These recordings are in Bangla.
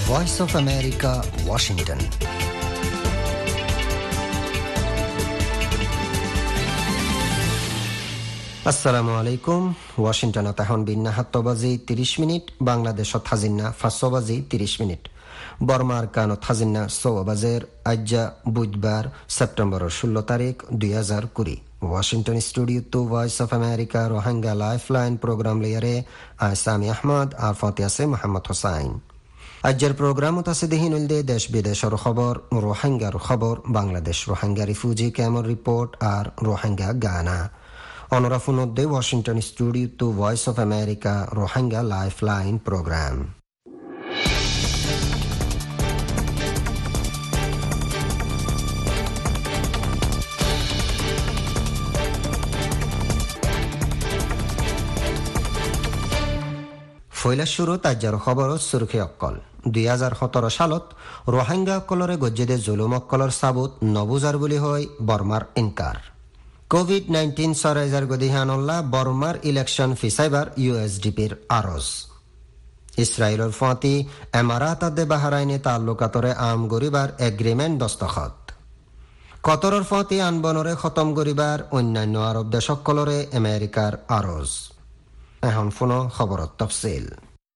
Voice of America, Washington. আসসালামু আলাইকুম। ওয়াশিংটনত এখন বিন্না 7 বাজি 30 মিনিট, বাংলাদেশত হাজিন্না 5 বাজি 30 মিনিট, বর্মার কানত হাজিন্না 6 বাজের। আজ্জা বুধবার সেপ্টেম্বরের 16 তারিখ 2020। Washington studio to Voice of America Rohingya lifeline program লিয়ারে আসামি আহমদ আর ফতিয়াসে মোহাম্মদ হোসাইন। আজ্জের প্রোগ্রামত আছে দেহিনুল দে দেশ বিদেশের খবর, রোহিঙ্গার খবর, বাংলাদেশ রোহিঙ্গা রিফিউজি ক্যাম্পের রিপোর্ট আর রোহিঙ্গা গানা। অনরাফুনদ্দে Washington studio to Voice of America Rohingya lifeline program. ফৈলা শুরু তাজ্জার খবর সুরখি অক্কল। 2017 সালত রোহিঙ্গা অক্কলরে গজ্জেদে জুলুম অক্কলর সাবুত নবুজার বুলি হয় বর্মার ইনকার। কোভিড-19 সরাইজার গদিহানল্লা বর্মার ইলেকশন ফিসাইবার ইউএসডিপির আরজ। ইসরায়েলের ফাঁতি এমারাতাদে বাহারাইনে তাল্লুকাতরে আম গরিবার এগ্রিমেন্ট দস্তখত। কতরর ফাঁতি আনবনরে খতম গরিবার অন্যান্য আরব দেশকলরে আমেরিকার আরজ। এখন ফোনো খবরত তফসিল।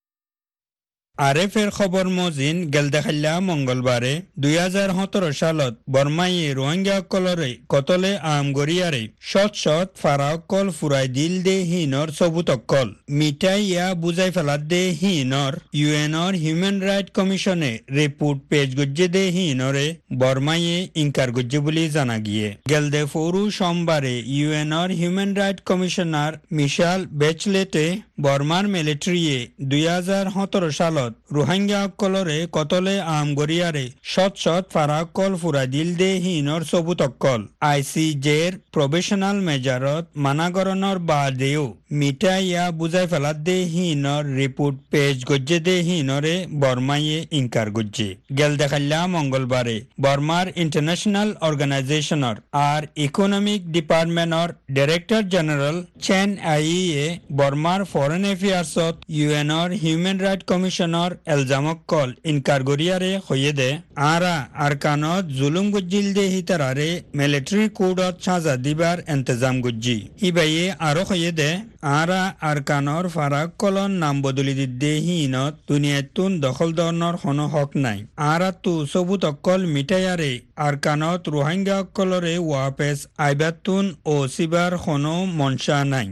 আরএফের খবর মজিন গেল দেখাল্লা মঙ্গলবারে 2017 সালত বর্মাইয়ে রোহিঙ্গা কলরে কতলে আম গরিয়ারে শত ফারাকল ফুরাই দিল দে হিনর সবুতকল মিটাই ইয়া বুঝাই ফেলাত দে হিনর ইউএনর হিউম্যান রাইট কমিশনে রিপোর্ট পেজ গজ্জে দে হিনরে বর্মাইয়ে ইনকার গজ্জে বলে জানা গিয়ে। গেল দে ফরু সোমবারে ইউএনর হিউম্যান রাইট কমিশনার মিশাল বেচলেটে বর্মার মিলিটারিয়ে 2017 সালত রোহিঙ্গা কলরে কতলে আম গরিয়ারে শত ফারাকল ফুরা দিল দে হিনর সবুতকল আইসিজের প্রফেশনাল মেজারত মানাগরণর বাদেও মিটাই ইয়া বুঝাই ফেলাত দে হিনর রিপোর্ট পেজ গজ্জে দে হিনরে বর্মাইয়ে ইনকার গজ্জে। গেল দেখাল্লা মঙ্গলবারে বর্মার ইন্টারন্যাশনাল অর্গানাইজেশনের আর ইকোনমিক ডিপার্টমেন্টর ডাইরেক্টর জেনারেল চেন আইয়ে বর্মার ফরেন এফেয়ার্সত ইউএনর হিউম্যান রাইট কমিশনের এলজামকল ইনকার গরিয়ারে হইয়ে দে আরা আরকানত জুলুম গজ্জিল দে হিতারারে মিলিটারি কোডত সাজা দিবার ইন্তজাম গজ্জি। হিবাইয়ে আরো হইয়ে দে আরা আরকানর ফারাক কলন নাম বদলি দিতে হিনত দুনিয়াতুন দখল দরনর কোনো হক নাই। আরা তু সবুত অক্কল মিটাইয়ারে আরকানত রোহিঙ্গা অক্কলরে ওয়াপেস আইবাতুন ও সিবার কোনো মনসা নাই।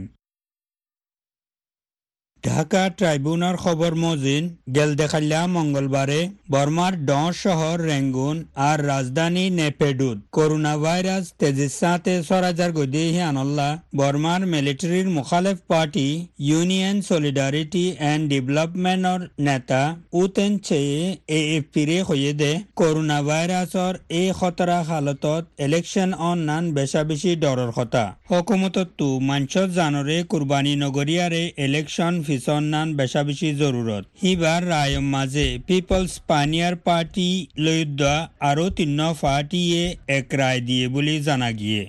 ঢাকা ট্রাইব্যুনাল খবর মজিন গেল দেখাল্লা মঙ্গলবারে বর্মার ডর শহর রেঙ্গুন আর রাজধানী নেপেডুদ করোনা ভাইরাস তেজির সাথে সরাজার গদি হিয়ানল্লা বর্মার মিলিটারির মুখালেফ পার্টি ইউনিয়ন সলিডারিটি এন্ড ডেভেলপমেন্টর নেতা উতেন চেয়ে এএফপিরে হইয়ে দে করোনা ভাইরাসর এই খতরা হালতত ইলেকশন অন নান বেশা বেশি ডরর কথা। হকুমতত তু মাঞ্চত জানরে কুরবানি নগরিয়ারে ইলেকশন ফিসন নান বেশা বেশি জরুরত। হিবার রায়ম মাঝে পিপলস পানিয়ার পার্টি লয়ুদ্ধা আরো 3 পার্টিয়ে এক রায় দিয়ে বলে জানা গিয়ে।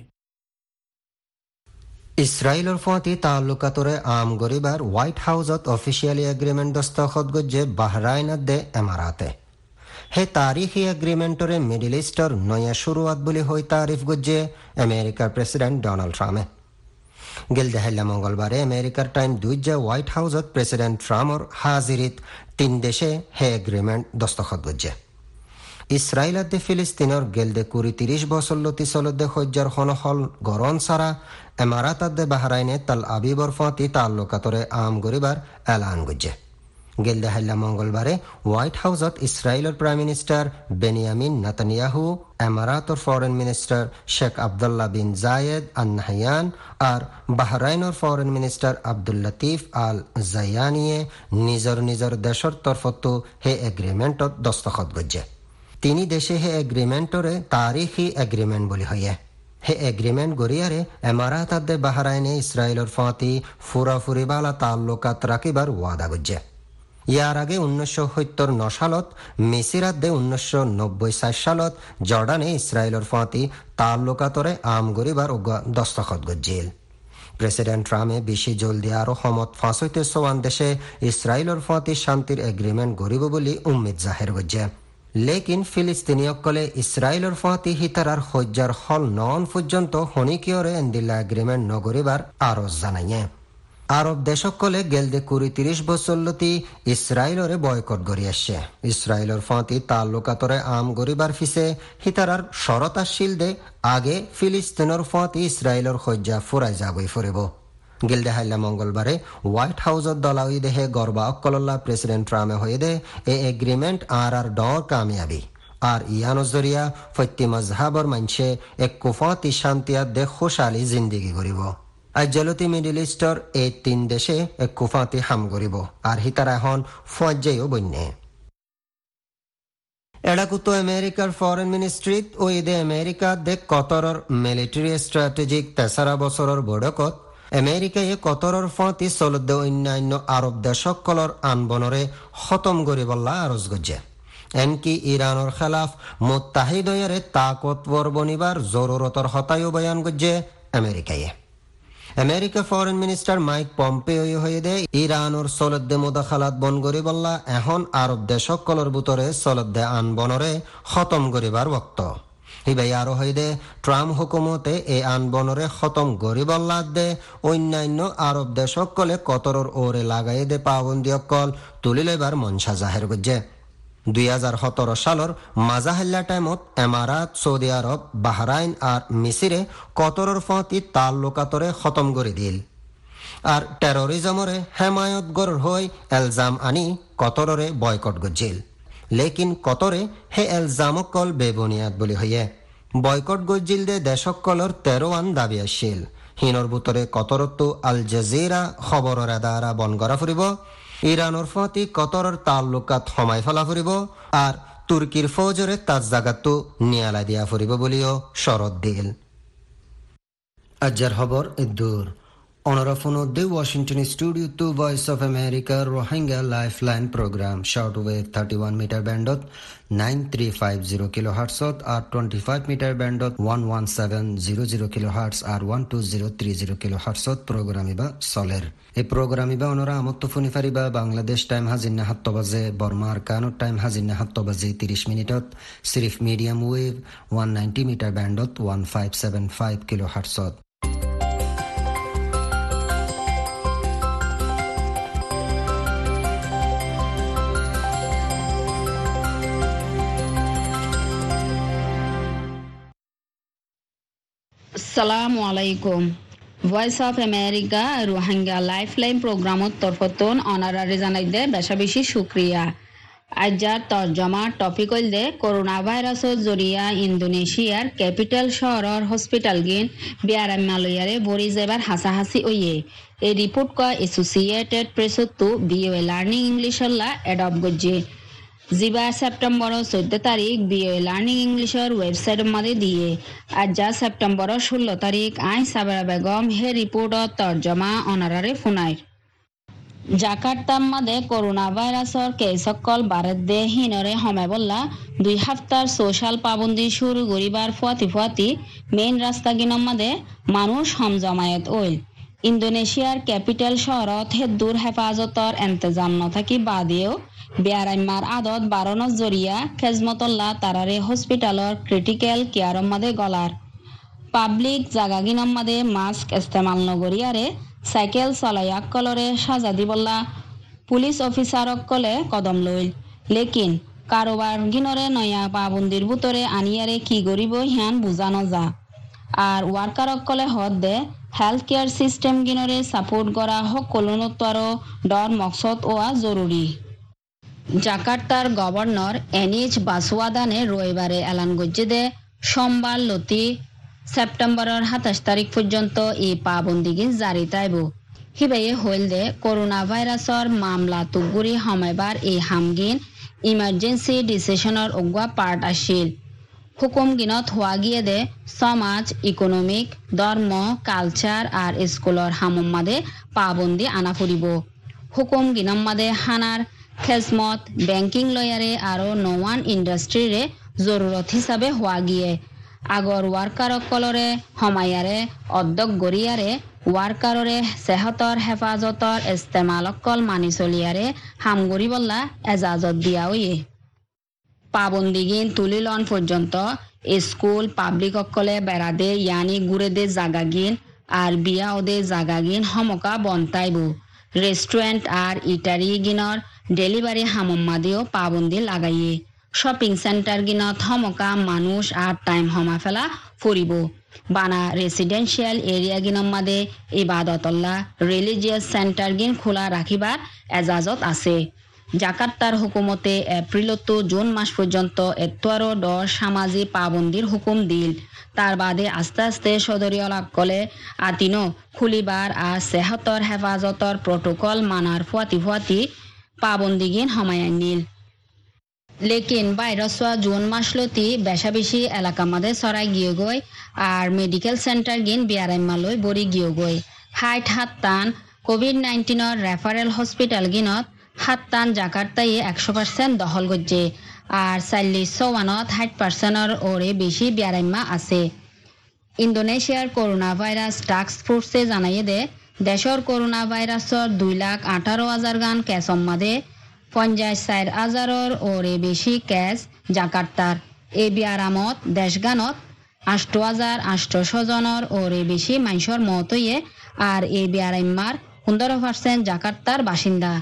ইসরায়েলের ফাঁতি তাল্লুকাতরে আম গরিবার হোয়াইট হাউসত অফিসিয়ালি এগ্রিমেন্ট দস্তখত গজ্জে বাহরাইনত দে এমারাতে। হে তারিখি এগ্রিমেন্টরে মিডল ইস্টর নয়া শুরুয়াত বলে হই তারিফ গজ্জে আমেরিকার প্রেসিডেন্ট ডোনাল্ড ট্রাম্পে। গেল দেহাল্লা মঙ্গলবারে আমেরিকার টাইম দুইজা হোয়াইট হাউসত প্রেসিডেন্ট ট্রাম্পর হাজিরিত 3 দেশে হে এগ্রিমেন্ট দস্তখত গজ্জে। ইসরায়েল আদে ফিলিস্তিনের গেলদে 30 বছর লতি চলদে সজ্জার খনহল গরন সারা এমারাত আদে বাহরাইনে তাল আবিবর ফাঁতি তাল্লুকাতরে আম গরিবার এলান গজ্জে। গেল দেহাল্লা মঙ্গলবারে হোয়াইট হাউসত ইসরায়েলের প্রাইম মিনিস্টার বেনিয়ামিন নেতানিয়াহু, এমারাতর foreign minister Sheikh Abdullah bin Zayed Al Nahyan আর বাহরাইনের foreign minister Abdul Latif Al জায়ানিয়ে নিজর নিজর দেশর তরফত হে এগ্রিমেন্টত দস্তখত গজ্জে। 3 দেশে হে এগ্রিমেন্টরে তারিখি এগ্রিমেন্ট বলি হইয়ে। হে এগ্রিমেন্ট গরিয়ারে এমারাত আদে বাহরাইনে ইসরায়েলের ফাঁতি ফুরাফুরি বালা তাল্লুকাত রাখিবার ওয়াদা গজ্জে। ইয়ার আগে 1979 সালত মিসিরাত দে 1990 সালত জর্ডানে ইসরায়েলের ফাঁতি তাল্লুকাতরে আম গরিবার দস্তখত গজ্জিল। প্রেসিডেন্ট ট্রাম্পে বেশি জলদি আরো সমত ফাঁসইতে সোয়ান দেশে ইসরায়েলের ফাঁতি শান্তির এগ্রিমেন্ট গরিব বলে উম্মিদ জাহের করছে লেকিন ফিলিস্তিনীয়কলে ইসরায়েলের ফাঁতি হিতারার হজ্জার হল নন পর্যন্ত হনিকিয়রে এন্দিল্লা এগ্রিমেন্ট নগরিবার আরো জানাইয়ে আরব দেশকলে গেলদে 20-30 বছরলতি ইসরায়েলরে বয়কট গড়ি আসছে ইসরায়েলের ফাঁতি তাল্লুকাতরে আম গরিবার ফিসে হিতারার শরতাশীল দে আগে ফিলিস্তিনের ফাঁতি ইসরায়েলের হজ্জা ফুরাই যাবই ফুরিব গিলদে হাইলা মঙ্গলবারে হোয়াইট হাউসত দলাউই দেহে গর্বা অকল্লা প্রেসিডেন্ট ট্রাম্পে হয়ে দে এ এগ্রিমেন্ট আর ডর কামিয়াবি আর ইয়ানো জরিয়া ফত্যি মজহাবর মানছে এক কুফাতি শান্তিয়াত দে খুশালি জিন্দিগি করিব আজ্জালতি মিডল ইস্টর এই 3 দেশে এক কুফাতি হাম করিব আর হিতারা এখন ফজ্জাইও বন্যে এডাকুতো আমেরিকার ফরেন মিনিস্ট্রিত ও ইদে আমেরিকা দে কতরর মিলিটারি স্ট্র্যাটেজিক 3 বছরের বৈঠকত আমেরিকায় কতরর ফাঁতি চলতে অন্যান্য আরব দেশকলর আনবনরে খতম করিবল্লা আরজ গজ্জে এনকি ইরানের খেলাফ মুত্তাহিদয়রে তাকতবর বনিবার জরুরতর হতায়ও বয়ান গজ্জে আমেরিকায় America foreign minister Mike Pompeo হয়ে দে ইরানোর সলদ্দে মুদাখালাত বন গরিবল্লা এখন আরব দেশকলর ভিতরে সলদ্দে আনবনরে খতম গরিবার বক্ত হিবাই আরো হয়ে দে ট্রাম্প হুকুমতে এই আনবনরে খতম গরিবল্লা দে অন্যান্য আরব দেশকলে কতরর ওরে লাগাই দে পাবন্দি অকল তুলি লইবার মনসা জাহের গজ্জে 2017 সালের মাজাহিল্লা টাইমত এমারাত সৌদি আরব বাহরাইন আর মিসিরে কতরর ফাঁতি তাল্লুকাতরে খতম করে দিল আর টেরোরিজমরে হেমায়ত গর হই এলজাম আনি কতররে বয়কট গজ্জিল লেকিন কতরে হে এলজামকল বেবুনিয়াদ বলি হইয়ে বয়কট গজ্জিল দে দেশকলর 13 দাবি আসছিল হিনর ভিতরে কতরতো আল জাজিরা খবরের আদারা বন করা ফুরিব ইরানোর ফাঁতি কতরর তাল্লুকাত সমাই ফেলা ফুরিব আর তুর্কির ফৌজরে তার জাগাতো নিয়ালা দিয়া ফুরিব বলিও শরৎ দিল আজ্জার খবর ইদ্দুর অনরাফুনদ্দে Washington studio to Voice of America Rohingya lifeline program short wave 31 meter ব্যান্ডত 9350 কিলোহার্টজত আর 25 মিটার ব্যান্ডত 11700 কিলোহার্টজ আর 12030 কিলোহার্টজত প্রোগ্রামিবা চলের এই প্রোগ্রামিবা অনরা আমত্ত ফোনি ফারিবা বাংলাদেশ টাইম হাজিন্না 7 বাজে বর্মার কানুর টাইম হাজিন্না 7 বাজে 30 মিনিটত সিরিফ মিডিয়াম ওয়েভ 190 মিটার ব্যান্ডত 1575 কিলোহার্টজত আসসালামু আলাইকুম Voice of America Rohingya lifeline প্রোগ্রামত তরফতন অনারারি জানাইদে বেশা বেশি শুক্রিয়া আজ্জার তর্জমা টপিক হইলদে করোনা ভাইরাসর জরিয়া ইন্দোনেশিয়ার ক্যাপিটাল শহরের হসপিটাল গিন বিয়ারামালয়ারে বরি যাবার হাসাহাসি ওয়ে এই রিপোর্ট কয় এসোসিয়েটেড প্রেসতো বিওএ লার্নিং ইংলিশল্লা এডপ গজ্জে 22 সেপ্টেম্বর 14 তারিখ বিএ লার্নিং ইংলিশের ওয়েবসাইট মাঝে দিয়ে আজ সেপ্টেম্বর 16 তারিখ আই সাবেরা বেগম হে রিপোর্টত তর্জমা অনারারে ফুনাই জাকার্তার মাঝে করোনা ভাইরাসর কেসকল বারেদ দে হিনরে হমে বললা 2 সপ্তাহ সোশ্যাল পাবন্দি শুরু করিবার ফুয়াতি মেইন রাস্তাগিনের মাঝে মানুষ হম জমায়েত ওইল ইন্দোনেশিয়ার ক্যাপিটাল শহরত হেদ্দুর হেফাজতর এন্তেজাম নথাকি বাদেও বেয়ারাইমার আদত বারণর জরিয়া খেজমতল্লা তারারে হসপিটালর ক্রিটিক্যাল কেয়ারর মাদে গলার পাবলিক জাগাগিনর মাদে মাস্ক ইস্তেমাল নগরিয়ারে সাইকেল চলাইয়াক কলরে সাজা দিবল্লা পুলিশ অফিসারক কলে কদম লইল লেকিন কারোবার গিনরে নয়া পাবন্দির বুতরে আনিয়ারে কি গরিব হিয়ান বুঝানো যা আর ওয়ার্কারক কলে হদ দে হেলথ কেয়ার সিস্টেম গিনরে সাপোর্ট করা সকলোনত্বর ডর মকসদ ওয়া জরুরি জাকার্তার গভর্নর এনএইচ বাসওয়াদানে রবিবারে এলান গজ্জে দে সোমবার লতি সেপ্টেম্বরের 27 তারিখ পর্যন্ত এই পাবন্দিগিন জারি তাইব হিবাইয়ে হইল দে করোনা ভাইরাসর মামলা তুগুরি হমাইবার এই হামগিন ইমার্জেন্সি ডিসিশনের অগুয়া পার্ট আসিল হুকুম গিনত হওয়া গিয়ে দে সমাজ ইকোনমিক ধর্ম কালচার আর স্কুলর হামম মাদে পাবন্দি আনা ফুরিব হুকুম গিনম মাদে হানার খেজমত ব্যাংকিং লয়ারে আরো নওয়ান ইন্ডাস্ট্রিরে জরুরত হিসাবে হওয়া গিয়ে আগর ওয়ার্কার কলরে হমায়ারে অধ্যক গরিয়ারে ওয়ার্কাররে সেহতর হেফাজতর ইস্তেমালকল মানি চলিয়ারে হামগরি বল্লা এজাজত দিয়া হইয়ে পাবন্দিগিন তুলিলন পর্যন্ত স্কুল পাবলিক অকলে বেড়াদে ইয়ানি গুড়েদে জাগাগিন আর বিয়া ওদে জাগাগিন হমকা বন্তাইব রেস্টুরেন্ট আর ইটারি গিনর ডেলিভারি হামম্মাদিও পাবন্দি লাগাইয়ে শপিং সেন্টার গিনত হমকা মানুষ আর টাইম হমা ফেলা ফুরিব বানা রেসিডেন্সিয়াল এরিয়া গিনম্মাদে ইবাদতল্লাহ রিলিজিয়াস সেন্টার গিন খোলা রাখিবার এজাজত আছে জাকার্তার হুকুমতে এপ্রিলত জুন মাস পর্যন্ত এত্তর ডর সামাজিক পাবন্দির হুকুম দিল তার বাদে আস্তে আস্তে সদরীয়লাকলে আতিনো খুলিবার আর সেহতর হেফাজতর প্রোটোকল মানার ফুয়াতি পাবন্দিগিন হমায়ান নিল লেকিন ভাইরাসওয়া জুন মাসলতি বেশা বেশি এলাকা মাদে সরাই গিয়ে গই আর মেডিকেল সেন্টার গিন বিয়ারাইমালই বড়ি গিয়ে গই হাইট হাত্তান কোভিড-19 রেফারেল হসপিটাল গিনত হাত্তান জাকার্তাই 100% দখল গজ্জে আর 40-54 60% ওরে বেশি বিয়ারাইমা আছে ইন্দোনেশিয়ার করোনা ভাইরাস টাস্ক ফোর্সে জানাইয়ে দে দেশর করোনা ভাইরাসর 2,18,000 গান কেস সম্মাদে 54,000 ওরে বেশি কেস জাকার্তার এ বিয়ারামত দেশগানত 8,800 জনের ওরে বেশি মানুষের মত হইয়ে আর এ বিয়ারাইমার 15% জাকার্তার বাসিন্দা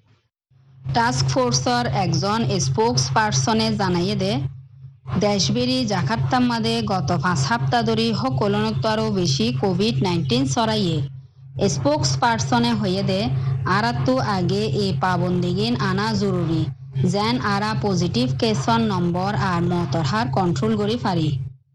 টাস্ক ফোর্সর একজন স্পোক্স পার্সনে জানাইয়ে দে দেশবিরি জাকার্তার মাদে গত 5 সপ্তাহ ধরে সকলনতারও বেশি কোভিড-19 ছড়াইয়ে স্পোক্স পার্সনে হয়ে দে আরাত্তু আগে এই পাবন্দিগিন আনা জরুরি যেন আরা পজিটিভ কেসর নম্বর আর মতর হার কন্ট্রোল করি পারি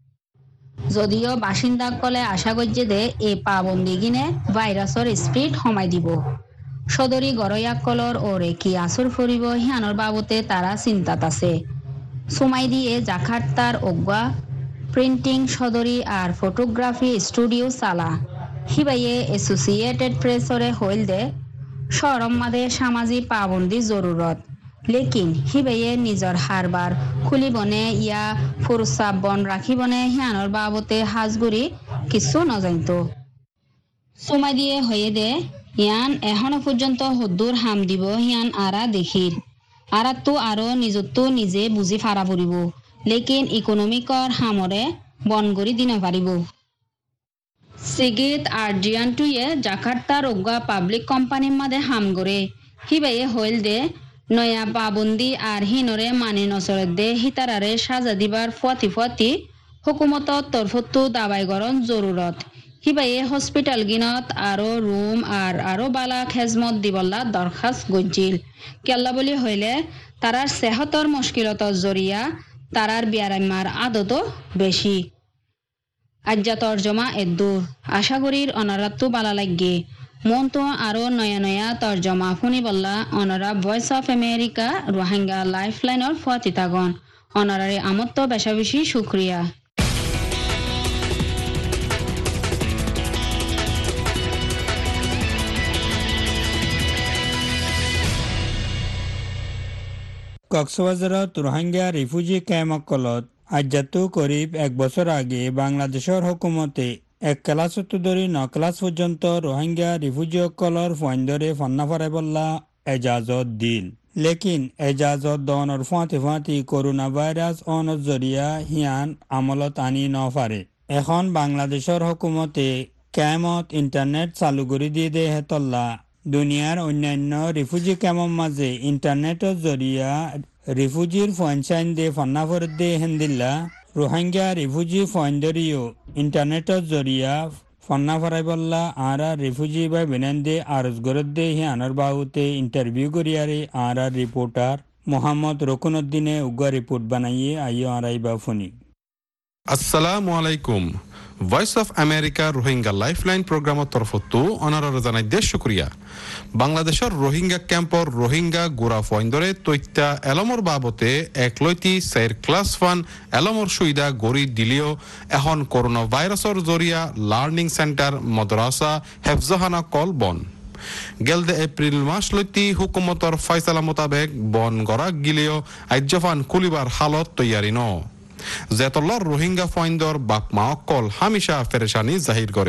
যদিও বাসিন্দাসকলে আশা করছে দে এই পাবন্দিগিনে ভাইরাসর স্পিড কমাই দিব সদরি গরয়াকলর ওরে কি আসর ফুরিব হিয়ানোর বাবতে তারা চিন্তাত আছে সুমাই দিয়ে জাকার্তার অজ্ঞা প্রিন্টিং সদরি আর ফটোগ্রাফি স্টুডিও চালা হিবাইয়ে এসোসিয়েটেড প্রেসরে হইল দে শরম মাদে সামাজিক পাবন্দি জরুরত লেকিন হিবাইয়ে নিজর হারবার খুলিবনে ইয়া ফুরসাব বন রাখিবনে হিয়ানোর বাবতে হাজগুড়ি কিছু নজানত সুমাই দিয়ে হয়ে দে ইয়ান এখনো পর্যন্ত হদ্দুর হাম দিব হিয়ান আরা দেখির আরাতো আরো নিজত্ব নিজে বুঝি ফারা পড়িব লেকিন ইকোনমিকর হামরে বন করি দিন পারিব সিগিত আর্জিয়ানটুয়ে জাকার্তার অজ্ঞা পাবলিক কোম্পানির মাদে হাম করে হিবাইয়ে হইল দে নয়া পাবন্দি আর হিনরে মানে নসরের দে হিতারারে সাজা দিবার ফুয়াতি হুকুমতর তরফতো দাবাই গরণ জরুরত হিবাইয়ে হসপিটাল গিনত আরো রুম আর আরো বালা খেজমত দিবল্লা দরখাস্ত গজ্জিল কেল্লা বলি হইলে তারার সেহতর মুশকিলতর জরিয়া তারার বিয়ারাইমার আদত বেশি আজ্জা তর্জমা এদ্দুর আশা করির অনারাত্তু বালা লাগে মন তো আরো নয়া তর্জমা শুনি বল্লা অনারা ভয়েস অফ আমেরিকা রোহিঙ্গা লাইফলাইনের ফুয়াতিতাগন অনারারে আমত্ত বেশা বেশি শুক্রিয়া কক্সবাজারত রোহিঙ্গা রিফিউজি ক্যাম্পকলত আজ্জাতো করিব 1 বছর আগে বাংলাদেশের হুকুমতে 1 ক্লাস ধরি 9 ক্লাস পর্যন্ত রোহিঙ্গা রিফিউজি কলর ফাইন্দরে ফান্না ফারাইবল্লা এজাজত দিল লেকিন এজাজত দনের ফাঁতি করোনা ভাইরাস অনর জরিয়া হিয়ান আমলত আনি নফারে এখন বাংলাদেশের হুকুমতে ক্যাম্পত ইন্টারনেট চালু করে দিয়ে দে হেতল্লা দুনিয়ার অন্যান্য রিফিউজি ক্যাম্পর মাঝে ইন্টারনেটের জরিয়া রিফিউজির পঞ্চায়েত দে ফান্নাফর দে হেন্দিল্লা রোহিঙ্গা রিফিউজি ফাইন্দরিও ইন্টারনেটের জরিয়া ফান্না ফারাইবল্লা আর রিফিউজি বা বিনান্দে আরজ গরদে হি আনার বাহুতে ইন্টারভিউ করিয়ারে আর রিপোর্টার মোহাম্মদ রকুনউদ্দিনে উগ্র রিপোর্ট বানাইয়ে আইও আরাই বা ফোনি আসসালামু আলাইকুম Voice of America Rohingya lifeline প্রোগ্রামের তরফতো অনারর জানাই দেশ শুক্রিয়া বাংলাদেশের রোহিঙ্গা ক্যাম্পর রোহিঙ্গা গোড়া ফইন্দরে তৈত্যা এলমর বাবতে একলৈতি 4 ক্লাস ফান এলমর সুবিধা গড়ি দিলেও এখন করোনা ভাইরাসর জরিয়া লার্নিং সেন্টার মাদ্রাসা হেফজহানা কল বন গেলদে এপ্রিল মাস লইতি হুকুমতর ফয়সালা মোতাবেক বন গড়া গিলেও আজ্জফান খুলিবার হালত তৈয়ারি ন জেতল্লার রোহিঙ্গা ফইন্দর বাপমা অকল হামিশা ফেরেশানি জাহির করের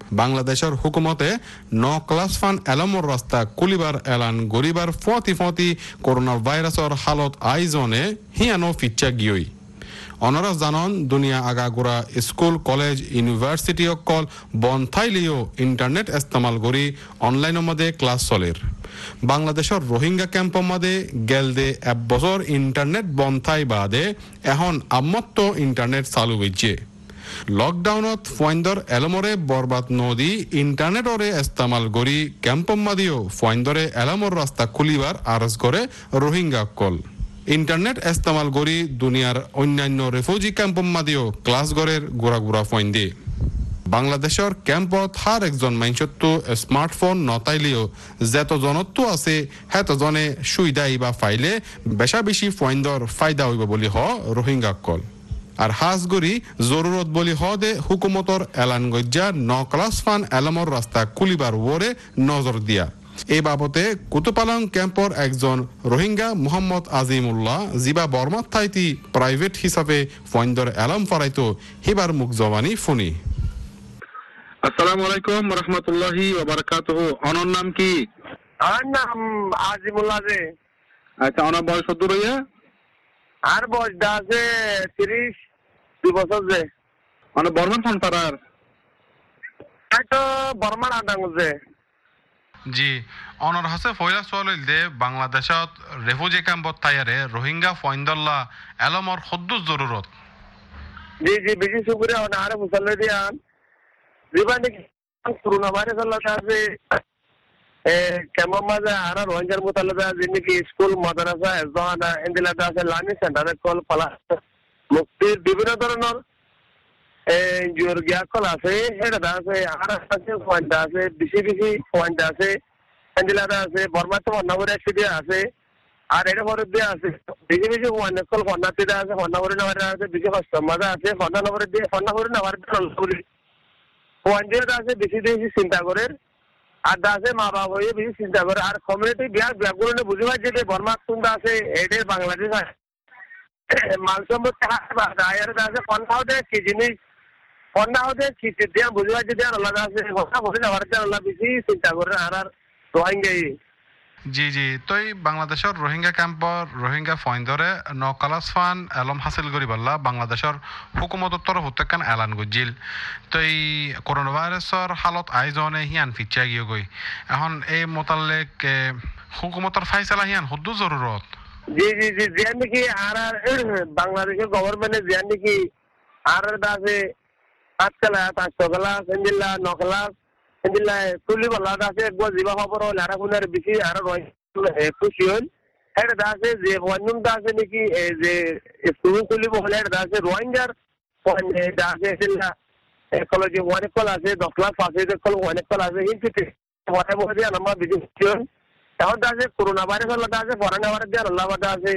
বাংলাদেশের হুকুমতে 9 ক্লাস ফান এলমর রাস্তা কুলিবার এলান গরিবার ফতি করোনা ভাইরাসর হালত আইজনে হিয়ানো ফিচ্চা গিয়ই অনরা জানন দুনিয়া আগাগোড়া স্কুল কলেজ ইউনিভার্সিটি অকল বন থাইলেও ইন্টারনেট ইস্তেমাল করি অনলাইনের মধ্যে ক্লাস চলের বাংলাদেশের রোহিঙ্গা ক্যাম্পর মধ্যে গেলদে এক বছর ইন্টারনেট বন থাই বাদে এখন আমত্ত ইন্টারনেট চালু হয়েছে লকডাউনত ফয়েন্দর এলমরে বরবাদ নদী ইন্টারনেটরে ইস্তেমাল করি ক্যাম্পর মধ্যেও ফয়েন্দরে এলমর রাস্তা খুলিবার আরজ করে রোহিঙ্গা অকল ইন্টারনেট ইস্তেমাল করি দুনিয়ার অন্যান্য রেফিউজি ক্যাম্পর মাদিও ক্লাস গড়ের গোড়া ফয়েন্দে বাংলাদেশের ক্যাম্পত হার একজন মানুষত্ব স্মার্টফোন নতাইলেও যেত জনত্ব আছে হেত জনে সুবিধাই বা ফাইলে বেশি ফয়েন্দর ফায়দা হইব বলি হ রোহিঙ্গা কল আর হাজগরি জরুরত বলি হ দে হুকুমতর এলান গজ্জা 9 ক্লাস ফান এলামর রাস্তা কুলিবার ওরে নজর দিয়া এই বাবতে কুতুপালং ক্যাম্পর একজন রোহিঙ্গা মোহাম্মদ আজিমুল্লাহ জিবা বর্মাত থাইতি প্রাইভেট হিসাবে ফয়েন্দর এলাম ফরাইতো হিবার মুখ জবানি ফোনি আসসালামু আলাইকুম রহমতুল্লাহি ওয়া বারাকাতুহু। অনর নাম কি? আমার নাম আজিমুল্লাহ রে। আচ্ছা, অনর বয়স কত রইয়া? আর বয়স আছে 32 বছর যে। অনর বর্মান ফোন পারার তো বর্মান আদাং যে। জি অনর হাসে ফয়লা সোয়ালিল দে বাংলাদেশত রেফিউজি ক্যাম্পত তায়ারে রোহিঙ্গা ফয়েন্দল্লাহ এলমর হদ্দুস জরুরত। জি বেশি শুকরিয়া আর মুসল্লি দিয়ান জীবনে করোনা ভাইরাস আল্লাহ আছে কেমন মাঝে আর রোহিঙ্গার মুতাল্লাদা যিনি স্কুল মাদ্রাসা জহানা ইন্দিলাদা আছে লার্নিং সেন্টারে কল পালা মুক্তির বিভিন্ন ধরনের এনজিওর গিয়াকল আছে এটা আছে আর আছে পয়েন্ট আছে বেশি পয়েন্ট আছে ইন্দিলাদা আছে বর্মাতে অন্নবরে একটি আছে আর এটা পরে দিয়ে আছে বেশি পয়েন্ট কল ফন্নাতে আছে ফন্নাবরে নেওয়ার আছে বেশি কষ্ট মাঝে আছে ফন্নানবরে দিয়ে ফন্নাবরে নেওয়ার বলি পয়েন্ট আছে বেশি চিন্তা করে আর আছে মা বাবা হয়ে বেশি চিন্তা করে আর কমিউনিটি ব্যাগগুলো বুঝে পাই যে বর্মা কোনটা আছে এটা বাংলাদেশ মাল সম্পদ আছে ফন্ডাও দেয় কি জিনিস ফন্ডাও দেয় কি বুঝে পাই যে আলাদা আছে বলে যাওয়ার আল্লাহ বেশি চিন্তা করে আর রোহিঙ্গাই জি তই বাংলাদেশের রোহিঙ্গা ক্যাম্পর রোহিঙ্গা ফয়েন্দরে 9 ক্লাস ফান এলম হাসিল করি বললা বাংলাদেশের হুকুমতের তরফ হতেকান এলান গজিল তই করোনা ভাইরাসর হালত আয়োজনে হিয়ান ফিচ্ছা গিয়ে গই এখন এই মোতালেক হুকুমতের ফাইসালা হিয়ান হদ্দু জরুরত জি জিয়ান নাকি আর বাংলাদেশের গভর্নমেন্টের জিয়ান নাকি আর আছে 8 ক্লাস 5 ক্লাস ইন্দিল্লা 9 ক্লাস ইন্দিল্লা তুলি বলা আছে একবার জিবা খবর হল আর কোনের বেশি আর খুশি হল এটা আছে যে ওয়ানুম আছে নাকি যে স্কুল তুলি বলে এটা আছে রোহিঙ্গার এটা আছে ইন্দিল্লা কলেজে অনেক কল আছে 10 ক্লাস আছে কল অনেক কল আছে হিন্দিতে ওটা বলে দিয়ে আমরা বেশি এখন আছে করোনা ভাইরাস আল্লাহ আছে ফরেন ভাইরাস দিয়ে আল্লাহ আছে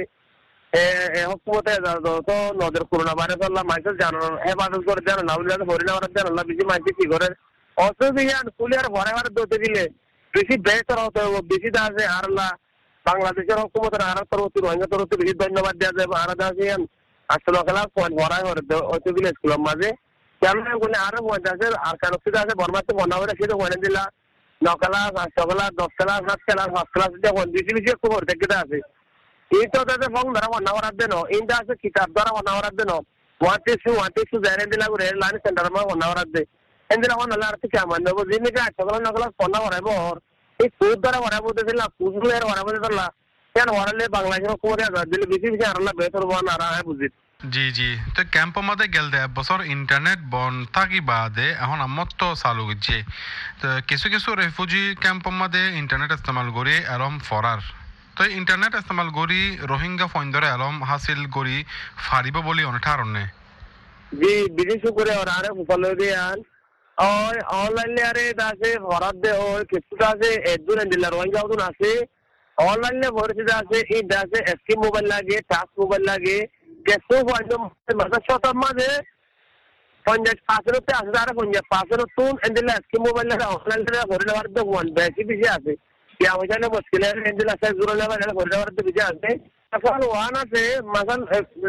হুকুমতে তো নজর করোনা ভাইরাস আল্লাহ মানুষের জানানো হেফাজত করে জানো না বলে ফরেন ভাইরাস দিয়ে আল্লাহ বেশি মানুষ কি করে অসুবিধান পুলি আর ভরে ধরতে দিলে বেশি বেহতর হতে হবে বেশি আছে আর আল্লাহ বাংলাদেশের হুকুমতের আর তরফ রোহিঙ্গা তরফ বেশি ধন্যবাদ দেওয়া যাবে আর আছে আসলে খেলা পয়েন্ট ভরাই অসুবিধা স্কুলের মাঝে কেমন বলে আরো পয়েন্ট আছে আর কেন আছে বর্মাতে বন্যা করে সেটা পয়েন্ট দিলা 9 class 8 class 10 class 7 class 5 class বেশি একটু ভর্তি কেটে আছে এইটা তাদের ফং দ্বারা বন্যা করার দেন ইন্টা আছে কিতাব দ্বারা বন্যা করার দেন ওয়ান টেস্ট জানেন দিলা করে লাইন সেন্টার মা বন্যা করার দে এন্দিরা কোন লার থেকে আমার নেব যিনি কা 8 ক্লাস 9 ক্লাস বন্যা করাইব এই কোড দ্বারা করাইব দিলা কুজুলের করাইব দিলা কেন ওরালে বাংলাদেশের কোরে দিলে বেশি আর আল্লাহ বেহতর বান আর বুঝি জি তো ক্যাম্প মধ্যে গেল দে বছর ইন্টারনেট বন থাকি বাদে এখন আমত চালু গেছে তো কিছু রেফিউজি ক্যাম্প মধ্যে ইন্টারনেট ইস্তেমাল করে এলম ফরার তো ইন্টারনেট ইস্তেমাল করি রোহিঙ্গা ফয়েন্দরে এলম হাসিল করি ফারিব বলি অনেক ধারণে জি বিদেশ করে আর আরে ফলো দিয়ান ওই অনলাইনে আরে আছে ফরাদ দে ওই কিছু আছে একজন দিলা রোহিঙ্গা ওজন আছে অনলাইনে ভর্তি আছে এই আছে এসকি মোবাইল লাগে টাচ মোবাইল লাগে কেসো হয়তো মাদ্রাসা মাঝে 50% আছে আর 50% তুন এন্দিলা এসকি মোবাইল লাগে অনলাইনে ভরে নেওয়ার তো বেশি আছে কি আমাদের মুশকিল আছে এন্দিলা আছে জোরে নেওয়ার ভরে নেওয়ার তো বেশি আছে এখন ওয়ান আছে মাসাল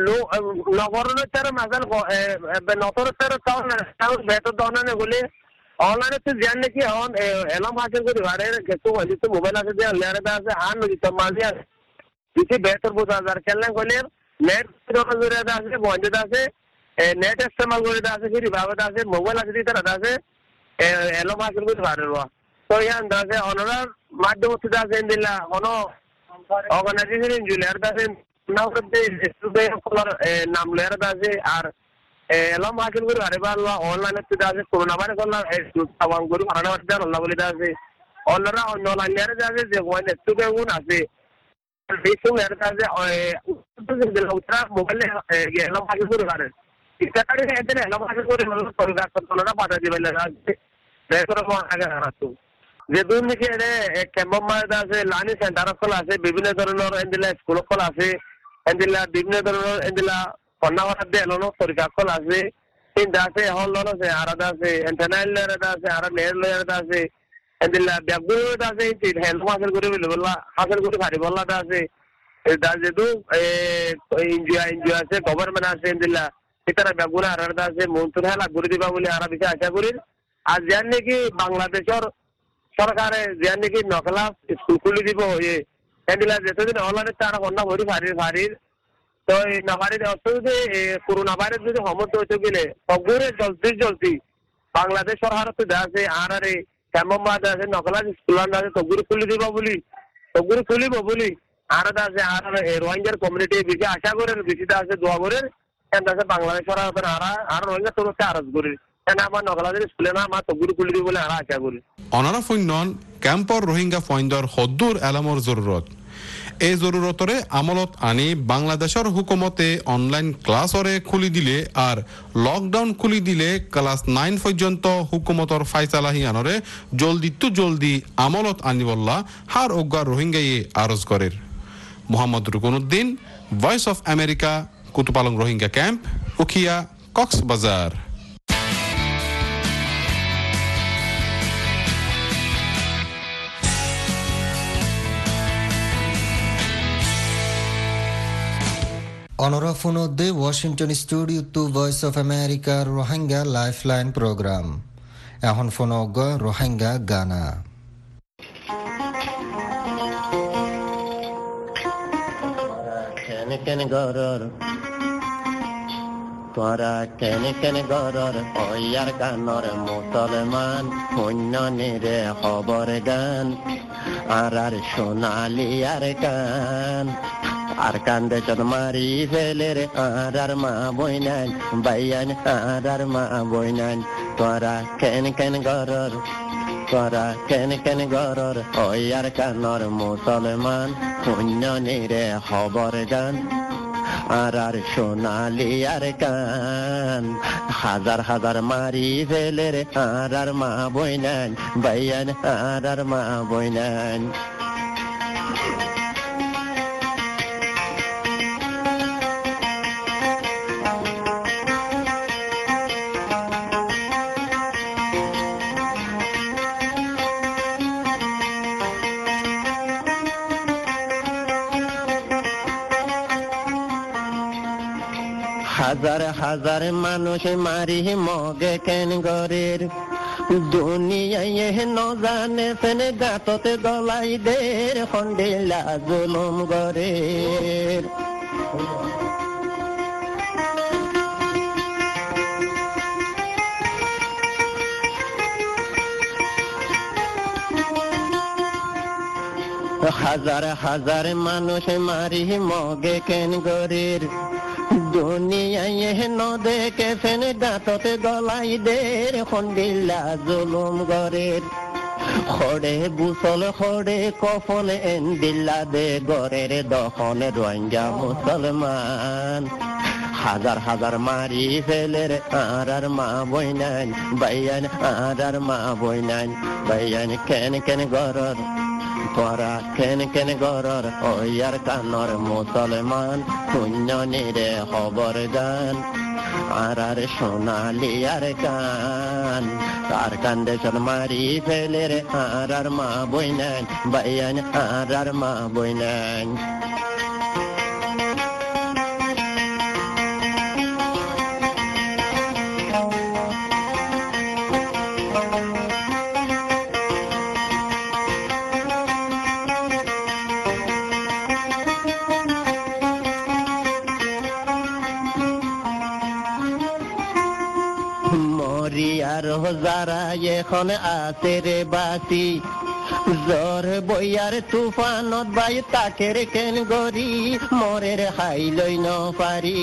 নগরের তার মাসাল নতরের তার টাউন বেতর দনানে বলে অনলাইনে তো জানলে কি এখন এলাম হাসিল করি বারে কিছু হইলে তো মোবাইল আছে যে লেয়ারে আছে আর নদী তো মাঝে আছে কিছু বেহতর বোঝা যার খেললেন কইলে নেট জোরে আছে বন্ধ আছে নেট ইস্তেমাল করে আছে ফিরি ভাবে আছে মোবাইল আছে দিতে আছে এলাম হাসিল করি বারে রোয়া তো ইয়ান আছে অনলাইন মাধ্যম থেকে আছে দিলা অন অর্গানাইজেশন জুলিয়ার আছে নাও করতে স্টুডেন্ট কলার নাম লেয়ারে আছে আর এলাম হাসিল করি বারে বার অনলাইনে থেকে আছে করোনা ভাইরাস কলার তাওয়াং করি হারানা বাড়তে আল্লাহ বলে আছে অনলাইন অনলাইন লেয়ারে আছে যে ওয়ান স্টুডেন্ট আছে বেশি লেয়ারে আছে উত্তরা মোবাইলে এলাম হাসিল করি বারে ইত্যাদি এখানে এলাম হাসিল করি সরকার কতটা বাধা দিবে আছে দেখো আগে হারাতো যে দুর্নীতি ক্যাম্পমার আছে লার্নিং সেন্টার খোলা আছে বিভিন্ন ধরনের এন্ডিলা স্কুল খোলা আছে এন্ডিলা বিভিন্ন ধরনের এন্ডিলা কন্যাবাদ দিয়ে এলো তরিকা খোলা আছে তিনটা আছে হল লোন আছে আলাদা আছে ইন্টারনাল লেয়ার আছে আর লেয়ার লেয়ার আছে এন্ডিলা ব্যাগগুলো আছে হেলথ হাসিল করে বললা হাসিল করে ভারি বললা আছে যেহেতু এনজিও আছে গভর্নমেন্ট আছে এন্ডিলা এটারা ব্যাগগুলো আর আছে মন্ত্রী হেলা করে দিবা বলে আর বেশি আশা করি আর জান নাকি বাংলাদেশের সরকারে যে নাকি নকলা স্কুল খুলে দিব এন্ডিলা যেতদিন অনলাইনে তারা কন্যা ভরি ভারির তো এই নাবারির অর্থ যদি করোনা ভাইরাস যদি সমস্ত হইতে গেলে সবগুলো জলদি বাংলাদেশ সরকার তো আছে আর শ্যামবাদ আছে নকলা স্কুল আছে সবগুলো খুলে দিব বলি সবগুলো খুলিব বলি আর আছে আর রোহিঙ্গার কমিউনিটি বেশি আশা করেন বেশিটা আছে দোয়া করেন আছে বাংলাদেশ সরকার আর রোহিঙ্গা তোর আরজ করি আমার নকলাদের স্কুলে না আমার সবগুলো খুলে দিব বলে আর আশা করি অনারা ফৈন্যন ক্যাম্পর রোহিঙ্গা ফৈন্দর হদ্দুর এলামর জরুরত এই জরুরতরে আমলত আনি বাংলাদেশের হুকুমতে অনলাইন ক্লাসরে খুলি দিলে আর লকডাউন খুলি দিলে ক্লাস 9 পর্যন্ত হুকুমতর ফাইসালাহি আনরে জলদি আমলত আনিবল্লা হার অজ্ঞার রোহিঙ্গাইয়ে আরজ করের Mohammad Ruknuddin Voice of America Kutupalong Rohingya camp Ukhia Cox's Bazar অনরা ফোনদে Washington studio to Voice of America Rohingya lifeline program এখন ফোনগ রোহিঙ্গা গানা তোরা কেনে কেনে গরর ওয়ার গানর মুসলমান পুণ্য নিরে খবর গান আর সোনালি আর গান আর কান্দে চত মারি ফেলে রে আর মা বইনান বাইয়ান আর মা বইনান তোরা কেন কেন গরর তোরা কেন কেন গরর ওয়ার কানর মুসলমান পুণ্য নিরে খবর গান আর সোনালি আর কান হাজার হাজার মারি ফেলে রে আর মা বইনান বাইয়ান আর মা বইনান হাজার হাজার মানুষ মারি মগে কেন গরের দুনিয়ায় ন জানে ফেনে গাততে গলাই দের খন্ডিলা জুলুম গরের হাজার হাজার মানুষ মারি মগে কেন গরের দুনিয়ায় ন দেখে ফেনে গাততে গলাই দের খন্ডিলা জুলুম গরের খড়ে বুসল খড়ে কফল এন্দিল্লা দে গরের দখল রোহিঙ্গা মুসলমান হাজার হাজার মারি ফেলে রে আর মা বইনান বাইয়ান আর মা বইনান বাইয়ান কেন কেন গরর তোরা কেন কেন গরর ওয়ার কানর মুসলমান পুণ্য নিরে খবর গান আর সোনালি আর কান তার কান্দে চল মারি ফেলে রে আর মা বইনান বাইয়ান আর মা বইনান যারা এখন আছে রে বাসি জ্বর বইয়ার তুফানত বাই তাকের কেন গরি মরের হাই লই ন পারি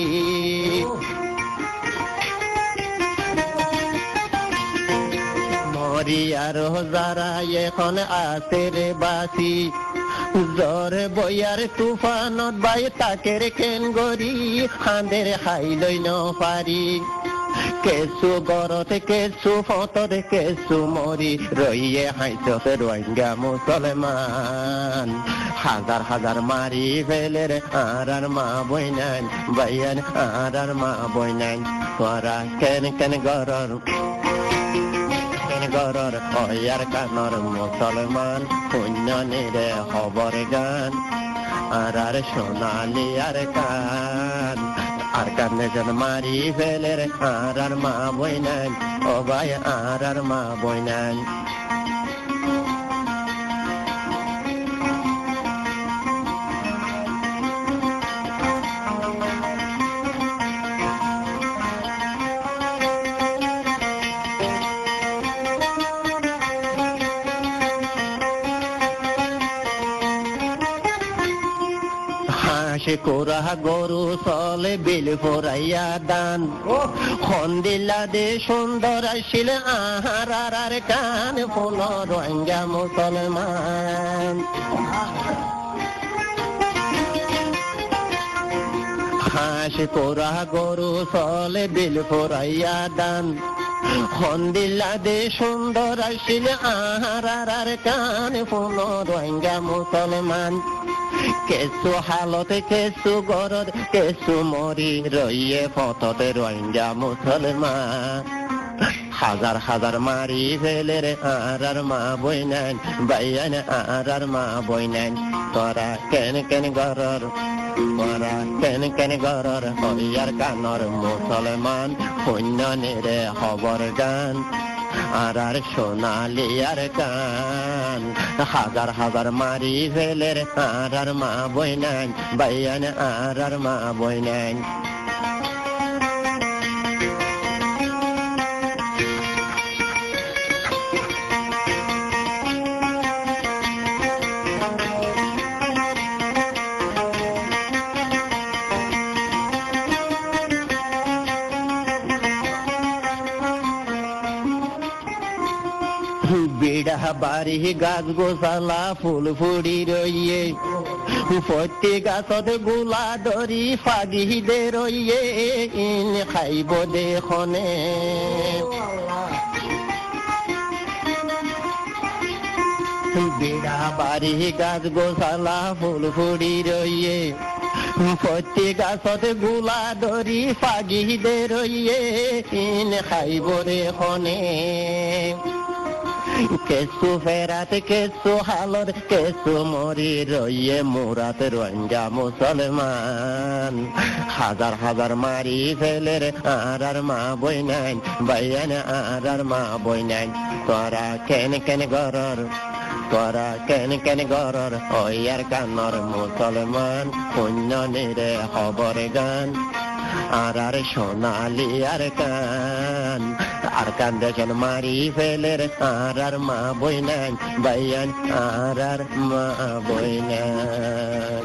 মরি আর যারা এখন আছে রে বাসি জ্বর বইয়ার তুফানত বাই তাকের কেন গরি হাঁদের হাই লই ন পারি কেসু গরতে কেসু ফতরে কেসু মরি রইয়ে হাইতে রোহিঙ্গা মুসলমান হাজার হাজার মারি ফেলে রে আর মা বইনান বাইয়ান আর মা বইনান তোরা কেন কেন গরর গরর অয়ার কানর মুসলমান পুণ্য নিরে খবর গান আর সোনালি আর কান আর কানে যেন মারি ফেলে রে আর মা বইনান ও ভাই আর মা বইনান হাসে কোরা গরু চলে বিল ফোরাইয়া দান খন্দিলা দে সুন্দর আসিল আহার আর কান ফুল রোহিঙ্গা মুসলমান হাসে কোরা গরু চলে বিল ফোরাইয়া দান খন্দিলা দে সুন্দর আসিল আহার আর কান ফুল রোহিঙ্গা মুসলমান কেসু হালতে কেসু গরদ কেসু মরি রইয়ে পথতে রোহিঙ্গা মুসলমান হাজার হাজার মারি ফেলে রে আর মা বইনান বাইয়ান আর মা বইনান তোরা কেন কেন গরর তোরা কেন কেন গরর হইয়ার কানর মুসলমান পুণ্য নিরে খবর গান আর সোনালি আর কান হাজার হাজার মারি ফেলে রে আর মা বইনান বাইয়ান আর মা বইনান বিড়া বাড়ি গাছ গোসালা ফুল ফুড়ি রইয়ে প্রতি গাছত গোলা দরি ফাগি দে রইয়ে ইন খাইব দেখনে বিড়া বাড়ি গাছ গোসালা ফুল ফুড়ি রইয়ে প্রতি গাছত গোলা দরি ফাগি দে রইয়ে ইন খাইব দেখনে কেসু ফেরাতে কেসু হালর কেসু মরি রইয়ে মুরাত রোহিঙ্গা মুসলমান হাজার হাজার মারি ফেলে রে আর মা বইনান বাইয়ান আর মা বইনান তোরা কেন কেন গরর তোরা কেন কেন গরর ওয়ার কানর মুসলমান পুণ্য নিরে খবর গান আর সোনালি আর কান দেশের মারি ফেলে রে আর মা বইনান বাইয়ান আর মা বইনান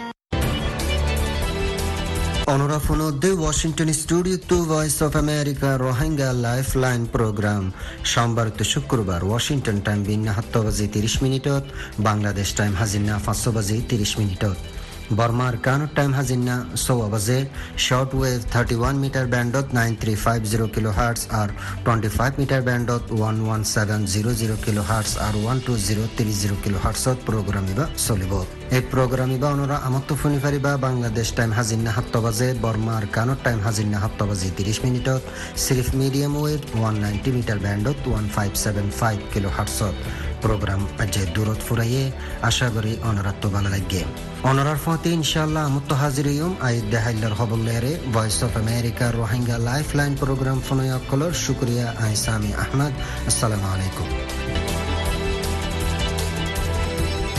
অনরাফনদ্দে Washington studio to Voice of America Rohingya lifeline program সোমবার তো শুক্রবার ওয়াশিংটন টাইম বিন্না 7 বাজি 30 মিনিটত বাংলাদেশ টাইম হাজিনা 5 বাজি 30 মিনিটত বর্মার কানুর টাইম হাজিনা 6 বাজে শর্ট ওয়েভ 31 মিটার ব্যান্ডত 9350 কিলোহার্টজ আর 25 মিটার ব্যান্ডত 11700 কিলোহার্টজ আর 12030 কিলোহার্টজত প্রোগ্রাম ইবা চলিব এই প্রোগ্রাম ইবা অনরা আমত্ত ফোনি ফারিবা বাংলাদেশ টাইম হাজিনা 7 বাজে বর্মার কানুর টাইম হাজিনা 7 বাজি 30 মিনিটত সিরিফ মিডিয়াম ওয়েভ 190 মিটার ব্যান্ডত 1575 কিলোহার্টজত প্রোগ্রাম আজে দূরত ফুরাইয়ে আশা করি অনরাত্ম ভালো লাগে অনরার ফতে ইনশাআল্লাহ আমত্ত হাজিরিয়ম আইদ দেহাইলার খবরলেরে Voice of America Rohingya lifeline program ফোনয় কলর শুকরিয়া আই সামি আহমদ আসসালামু আলাইকুম